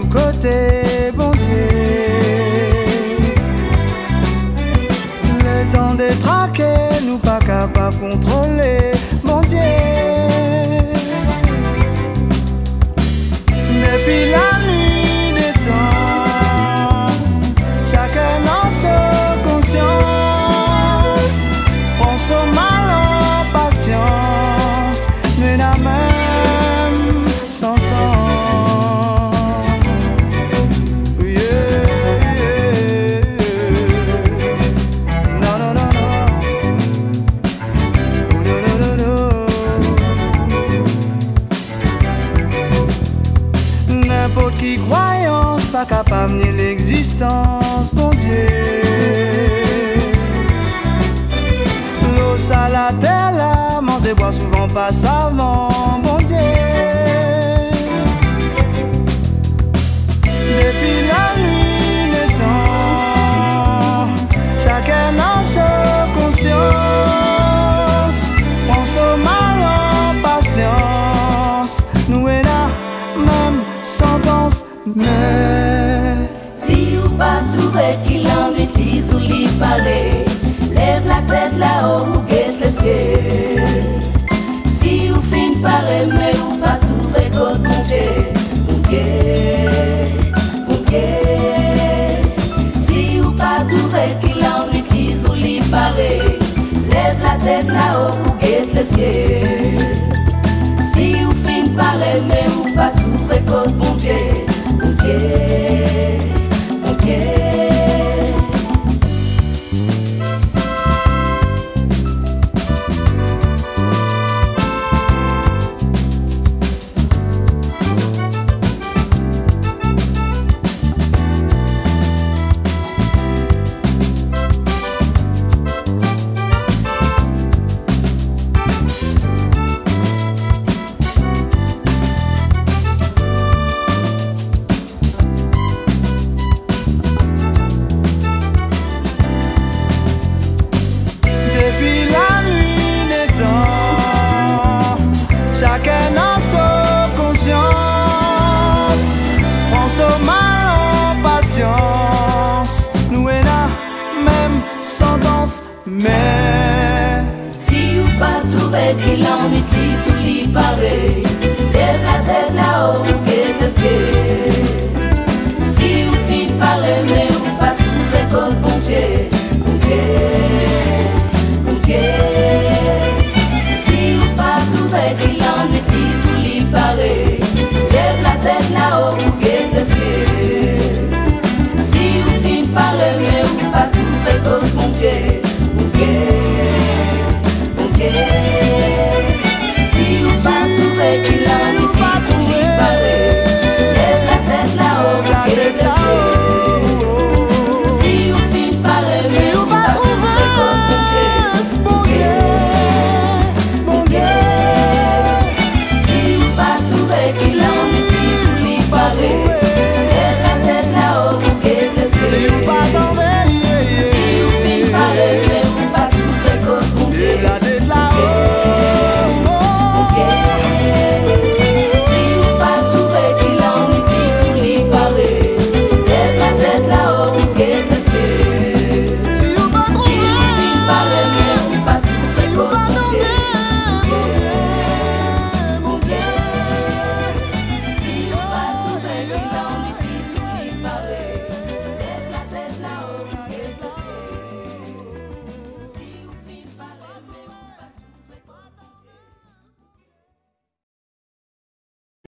tout côté, bon Dieu. Le temps détraqué, nous pas capable de contrôler, bon Dieu. Depuis la nuit des temps, chacun dans sa conscience, prend son mal en patience, mais la même s'entend. N'importe qui croyance pas capable nier l'existence, bon Dieu. L'eau sale la terre là, manger boire souvent pas savant, bon Dieu. Depuis la nuit des temps, chacun dans sa conscience, prend son mal en patience, nous est là même sentence, mais si ou pas trouvé qu'il en utilise ou l'y paraît, lève la tête là-haut ou guette le ciel. Si ou fin paraît, mais ou pas trouvé côte mon Dieu, mon Dieu, mon Dieu. Si ou pas trouvé qu'il en utilise ou l'y paraît, lève la tête là-haut ou guette le ciel. Si ou fin paraît, mais ou pas trouvé côte mon Dieu, mon Dieu, mon Dieu. Chacun dans sa conscience, prend son mal en patience, nous est là même sentence, mais si ou pas trouvé qu'il en utilise